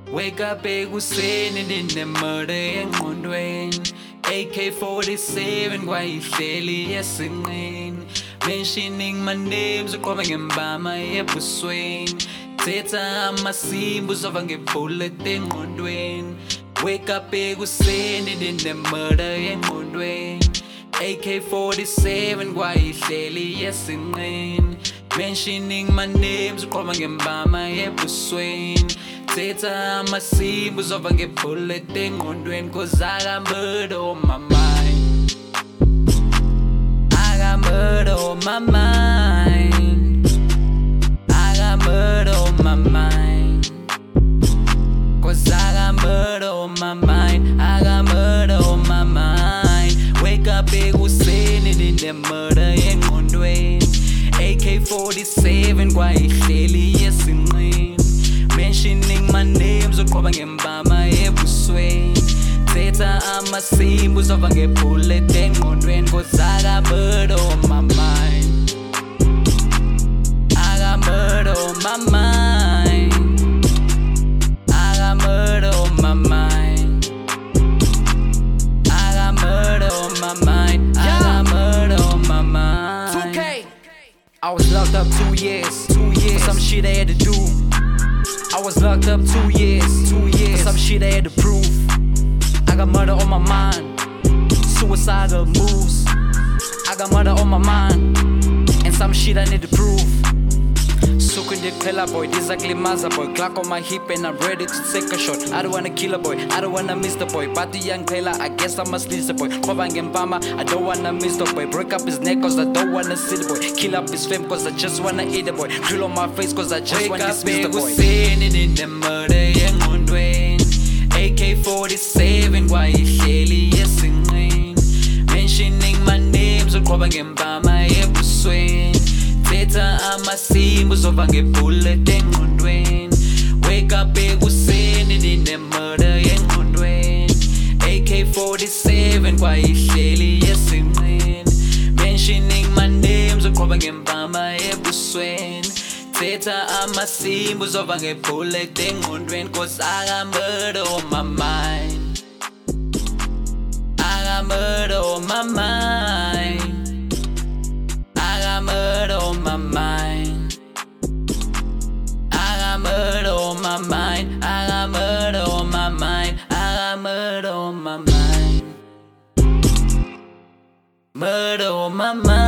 Wake up ekuseni ndinemurder engqondweni. AK-47 kwayihleli yesinqeni. Mentioning my names uqoba ngembama ebusweni. Thetha amasimbu uzova ngebullet engqondweni. Wake up ekuseni ndinemurder engqondweni. AK-47 kwayihleli yesinqeni. Mentioning my names uqoba ngembama ebusweni. Thetha amasimbu uzova ngebullet engqondweni. Cause I got murder on my mind. I got murder on my mind. I got murder on my mind. Cause I got murder on my mind. I got murder on my mind. Wake up ekuseni ndinemurder engqondweni. AK-47 kwayihleli yesinqeni. Mentioning my names uqoba ngembama ebusweni. Thetha amasimbu uzova ngebullet engqondweni. Cause I got murder on my mind. I got murder on my mind. I got murder on my mind. I got murder on my mind. I got murder on my mind. 2K. I was locked up 2 years for some shit I had to do. I was locked up 2 years for some shit I had to prove. I got murder on my mind, suicidal moves. I got murder on my mind, and some shit I need to prove. Suku ndiqhela boy, dizakulimaza boy. Glock on my hip and I'm ready to take a shot. I don't wanna kill a boy, I don't wanna miss the boy. But the young Pela, I guess I must leave the boy. Qoba ngembama, I don't wanna miss the boy. Break up his neck cause I don't wanna see the boy. Kill up his fame cause I just wanna eat the boy. Drill on my face cause I just wanna dismiss the boy. Wake up ekuseni ndinemurder engqondweni. AK-47 kwayihleli yesinqeni. Mentioning my names uqoba ngembama ebusweni. Thetha amasimbu uzova ngebullet engqondweni. Wake up ekuseni ndinemurder engqondweni. AK-47 kwayihleli yesinqeni. Mentioning my names uqoba ngembama ebusweni. Thetha amasimbu uzova ngebullet engqondweni. Cause I got murder on my mind. I got murder on my mind. I got murder on my mind. I got murder on my mind. I got murder on my mind. I got murder on my mind. Murder on my mind.